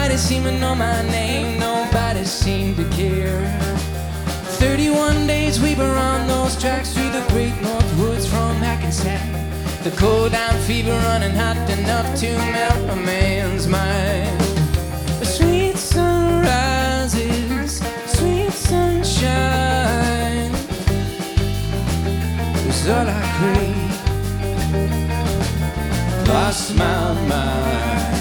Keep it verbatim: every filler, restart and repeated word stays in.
Nobody seemed to know my name, nobody seemed to care. Thirty-one days we were on those tracks through the great north woods from Hackensack. The cold down fever running hot enough to melt a man's mind. The sweet sunrises, sweet sunshine was all I craved. Lost my mind.